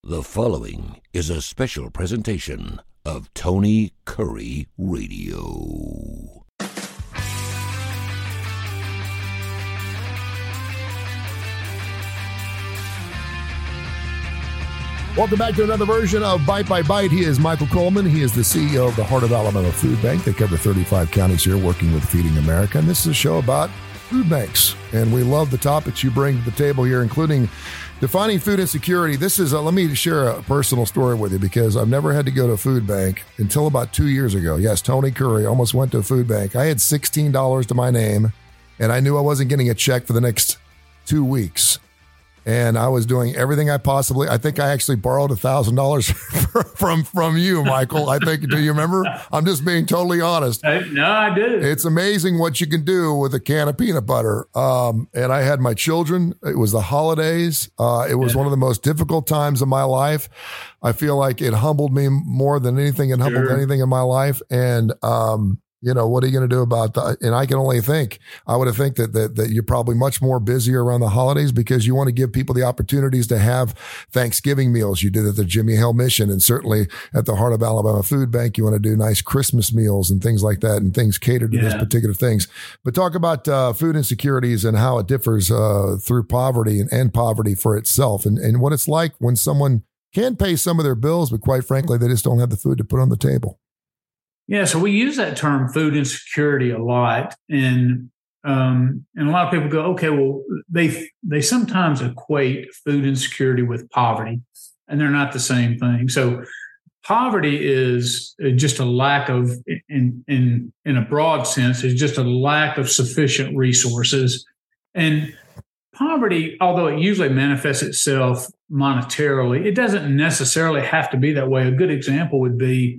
The following is a special presentation of Tony Curry Radio. Welcome back to another version of Bite by Bite. He is Michael Coleman. He is the CEO of the Heart of Alabama Food Bank. They cover 35 counties here working with Feeding America. And this is a show about food banks. And we love the topics you bring to the table here, including defining food insecurity. This is, let me share a personal story with you because I've never had to go to a food bank until about 2 years ago. Yes, Tony Curry almost went to a food bank. I had $16 to my name, and I knew I wasn't getting a check for the next 2 weeks. And I was doing everything I think I actually borrowed $1,000 from you, Michael. I think, do you remember? I'm just being totally honest. No, I do. It's amazing what you can do with a can of peanut butter. And I had my children. It was the holidays. It was one of the most difficult times of my life. I feel like it humbled me more than anything. It humbled anything in my life. And, what are you going to do about that? And I can only think, I would have think that you're probably much more busier around the holidays because you want to give people the opportunities to have Thanksgiving meals. You did at the Jimmy Hill Mission, and certainly at the Heart of Alabama Food Bank, you want to do nice Christmas meals and things like that, and things catered to those particular things. But talk about food insecurities and how it differs through poverty and poverty for itself, and what it's like when someone can pay some of their bills, but quite frankly, they just don't have the food to put on the table. Yeah, so we use that term food insecurity a lot, and a lot of people go, okay, well, they sometimes equate food insecurity with poverty, and they're not the same thing. So poverty is just a lack of, in a broad sense, is just a lack of sufficient resources. And poverty, although it usually manifests itself monetarily, it doesn't necessarily have to be that way. A good example would be,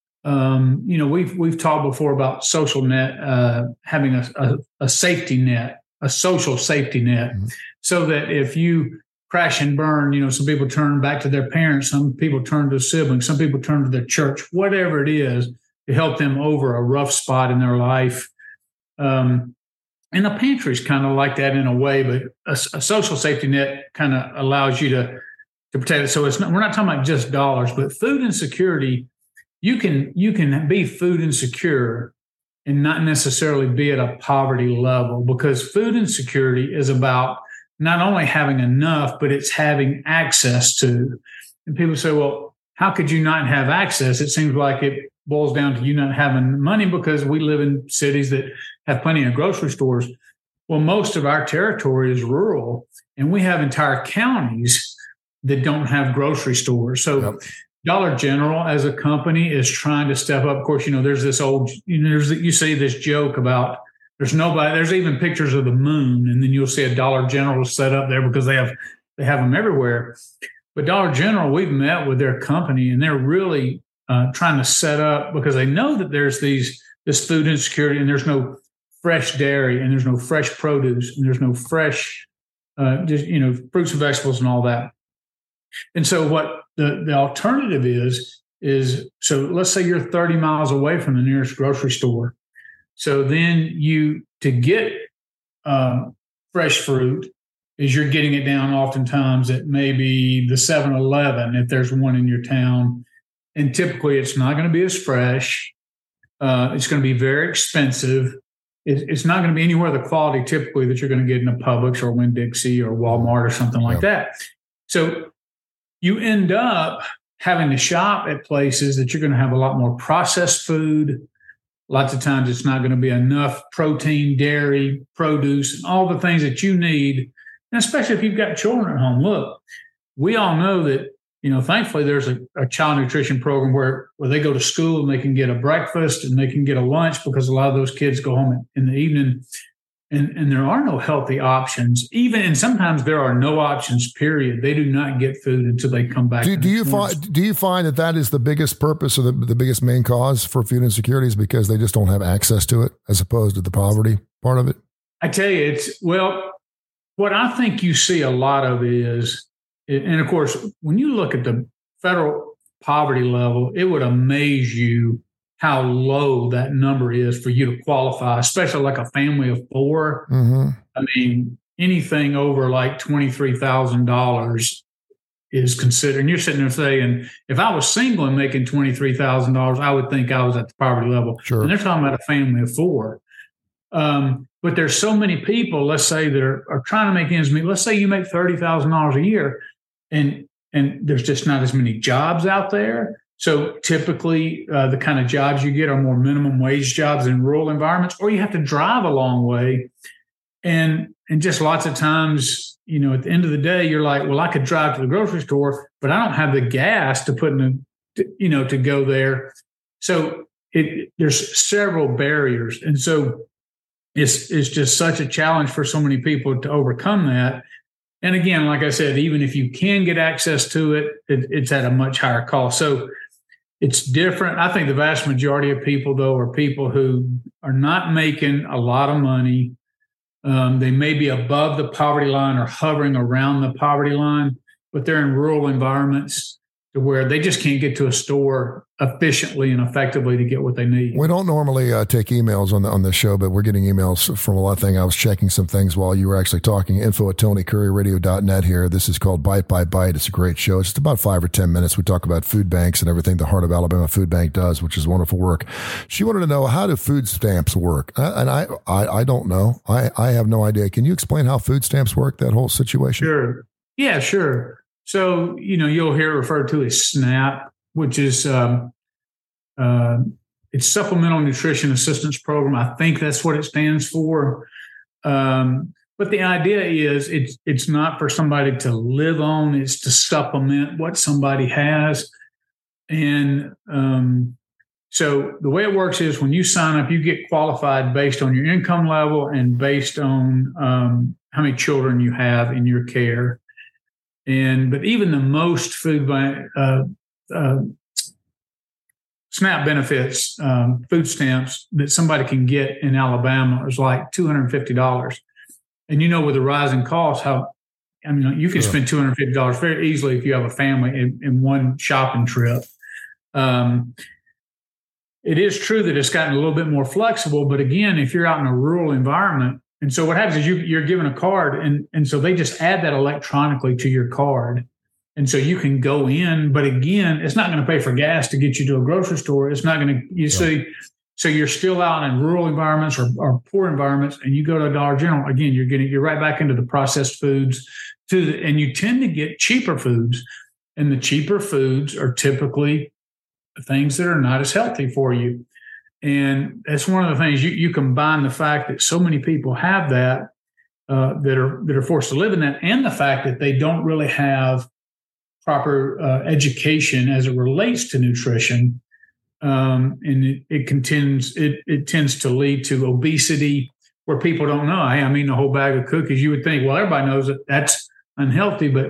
we've talked before about social net, having a safety net, a social safety net, so that if you crash and burn, some people turn back to their parents, some people turn to siblings, some people turn to their church, whatever it is, to help them over a rough spot in their life. And a pantry is kind of like that in a way, but a social safety net kind of allows you to protect it. So we're not talking about just dollars, but food insecurity. You can be food insecure and not necessarily be at a poverty level, because food insecurity is about not only having enough, but it's having access to. And people say, well, how could you not have access? It seems like it boils down to you not having money because we live in cities that have plenty of grocery stores. Well, most of our territory is rural, and we have entire counties that don't have grocery stores. So Dollar General as a company is trying to step up. Of course, there's this old, you see this joke about there's even pictures of the moon, and then you'll see a Dollar General set up there because they have them everywhere. But Dollar General, we've met with their company, and they're really trying to set up, because they know that there's this food insecurity, and there's no fresh dairy, and there's no fresh produce, and there's no fresh fruits and vegetables and all that. And so what the alternative is, so let's say you're 30 miles away from the nearest grocery store. So then to get fresh fruit is you're getting it down oftentimes at maybe the 7-Eleven, if there's one in your town. And typically it's not going to be as fresh. It's going to be very expensive. It's not going to be anywhere the quality typically that you're going to get in a Publix or Winn-Dixie or Walmart or something like that. So you end up having to shop at places that you're going to have a lot more processed food. Lots of times it's not going to be enough protein, dairy, produce, and all the things that you need. And especially if you've got children at home. Look, we all know that, thankfully there's a child nutrition program where they go to school and they can get a breakfast and they can get a lunch, because a lot of those kids go home in the evening. And there are no healthy options, and sometimes there are no options, period. They do not get food until they come back. Do you find that is the biggest purpose or the biggest main cause for food insecurities, because they just don't have access to it as opposed to the poverty part of it? I tell you, what I think you see a lot of is, and of course, when you look at the federal poverty level, it would amaze you how low that number is for you to qualify, especially like a family of four. I mean, anything over like $23,000 is considered. And you're sitting there saying, if I was single and making $23,000, I would think I was at the poverty level. Sure. And they're talking about a family of four. But there's so many people, let's say, that are trying to make ends meet. Let's say you make $30,000 a year, and there's just not as many jobs out there. So typically, the kind of jobs you get are more minimum wage jobs in rural environments, or you have to drive a long way. And just lots of times, at the end of the day, you're like, well, I could drive to the grocery store, but I don't have the gas to put in to go there. So there's several barriers. And so it's just such a challenge for so many people to overcome that. And again, like I said, even if you can get access to it, it's at a much higher cost. So it's different. I think the vast majority of people, though, are people who are not making a lot of money. They may be above the poverty line or hovering around the poverty line, but they're in rural environments to where they just can't get to a store efficiently and effectively to get what they need. We don't normally take emails on the show, but we're getting emails from a lot of things. I was checking some things while you were actually talking. Info at TonyCurryRadio.net here. This is called Bite by Bite. It's a great show. It's just about 5 or 10 minutes. We talk about food banks and everything the Heart of Alabama Food Bank does, which is wonderful work. She wanted to know, how do food stamps work? And I don't know. I have no idea. Can you explain how food stamps work, that whole situation? Sure. Yeah, sure. So, you'll hear it referred to as SNAP, which is it's Supplemental Nutrition Assistance Program. I think that's what it stands for. But the idea is it's not for somebody to live on. It's to supplement what somebody has. And so the way it works is when you sign up, you get qualified based on your income level and based on how many children you have in your care. But even the most food bank SNAP benefits, food stamps that somebody can get in Alabama is like $250. And with the rising costs, you can spend $250 very easily if you have a family in one shopping trip. It is true that it's gotten a little bit more flexible, but again, if you're out in a rural environment, and so what happens is you're given a card, and so they just add that electronically to your card. And so you can go in, but again, it's not going to pay for gas to get you to a grocery store. It's not going to, see, so you're still out in rural environments or poor environments, and you go to a Dollar General, again, you're right back into the processed foods and you tend to get cheaper foods. And the cheaper foods are typically things that are not as healthy for you. And that's one of the things you combine the fact that so many people have that, that are forced to live in that, and the fact that they don't really have proper education as it relates to nutrition, and it tends to lead to obesity, where people don't know. Hey, I'm eating a whole bag of cookies. You would think, well, everybody knows that that's unhealthy, but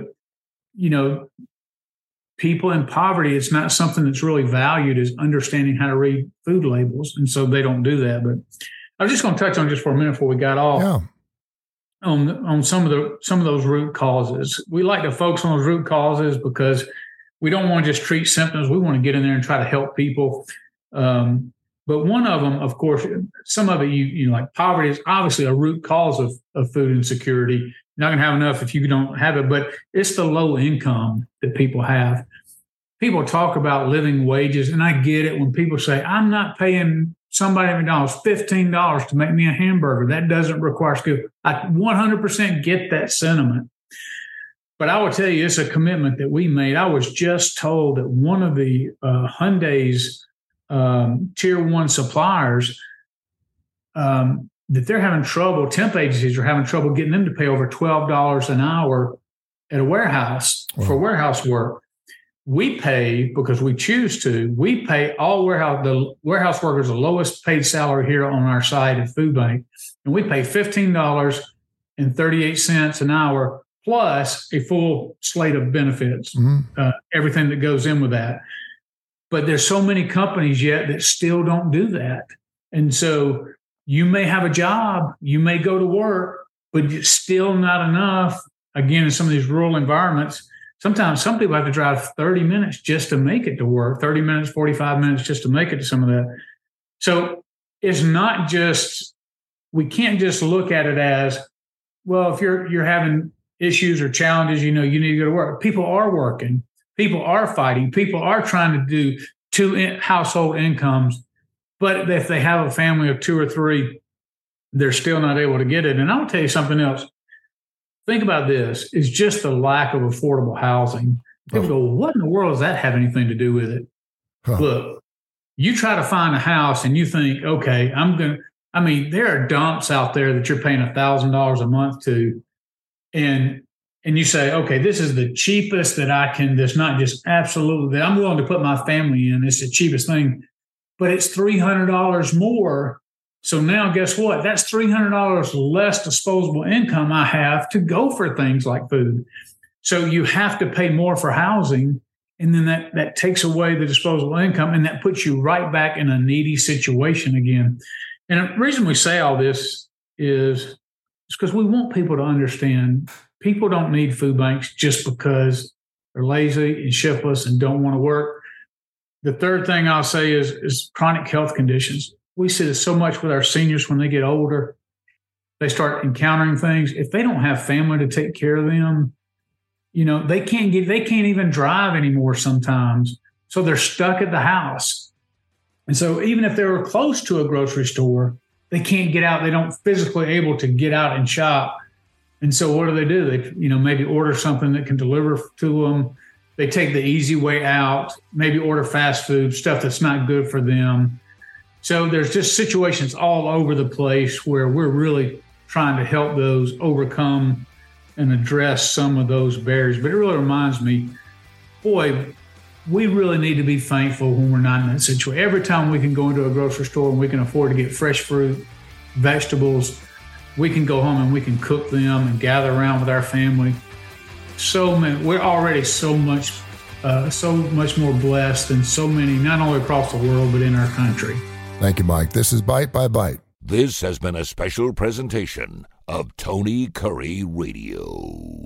people in poverty, it's not something that's really valued as understanding how to read food labels, and so they don't do that. But I was just going to touch on just for a minute before we got off. Yeah. On some of those root causes. We like to focus on those root causes because we don't want to just treat symptoms. We want to get in there and try to help people. But one of them, of course, some of it, like poverty is obviously a root cause of food insecurity. You're not going to have enough if you don't have it, but it's the low income that people have. People talk about living wages, and I get it when people say, I'm not paying somebody at McDonald's $15 to make me a hamburger. That doesn't require skill. I 100% get that sentiment. But I will tell you, it's a commitment that we made. I was just told that one of the Hyundai's tier one suppliers, that they're having trouble, temp agencies are having trouble getting them to pay over $12 an hour at a warehouse for warehouse work. We pay, because we choose to, we pay all the warehouse workers the lowest paid salary here on our site at Food Bank. And we pay $15.38 an hour plus a full slate of benefits, everything that goes in with that. But there's so many companies yet that still don't do that. And so you may have a job, you may go to work, but it's still not enough. Again, in some of these rural environments, sometimes some people have to drive 30 minutes just to make it to work, 30 minutes, 45 minutes just to make it to some of that. So it's not just, we can't just look at it as, well, if you're having issues or challenges, you need to go to work. People are working. People are fighting. People are trying to do 2 household incomes. But if they have a family of 2 or 3, they're still not able to get it. And I'll tell you something else. Think about this. It's just the lack of affordable housing. People go, what in the world does that have anything to do with it? Look, you try to find a house and you think, okay, there are dumps out there that you're paying $1,000 a month to. And you say, okay, this is the cheapest that I can, that's not just absolutely, that I'm willing to put my family in. It's the cheapest thing, but it's $300 more. So now guess what? That's $300 less disposable income I have to go for things like food. So you have to pay more for housing. And then that takes away the disposable income, and that puts you right back in a needy situation again. And the reason we say all this is because we want people to understand people don't need food banks just because they're lazy and shiftless and don't want to work. The third thing I'll say is chronic health conditions. We see this so much with our seniors when they get older. They start encountering things. If they don't have family to take care of them, they can't even drive anymore sometimes. So they're stuck at the house. And so even if they were close to a grocery store, they can't get out. They don't physically able to get out and shop. And so what do? They, maybe order something that can deliver to them. They take the easy way out, maybe order fast food, stuff that's not good for them. So there's just situations all over the place where we're really trying to help those overcome and address some of those barriers. But it really reminds me, boy, we really need to be thankful when we're not in that situation. Every time we can go into a grocery store and we can afford to get fresh fruit, vegetables, we can go home and we can cook them and gather around with our family. We're already so much more blessed than so many, not only across the world, but in our country. Thank you, Mike. This is Bite by Bite. This has been a special presentation of Tony Curry Radio.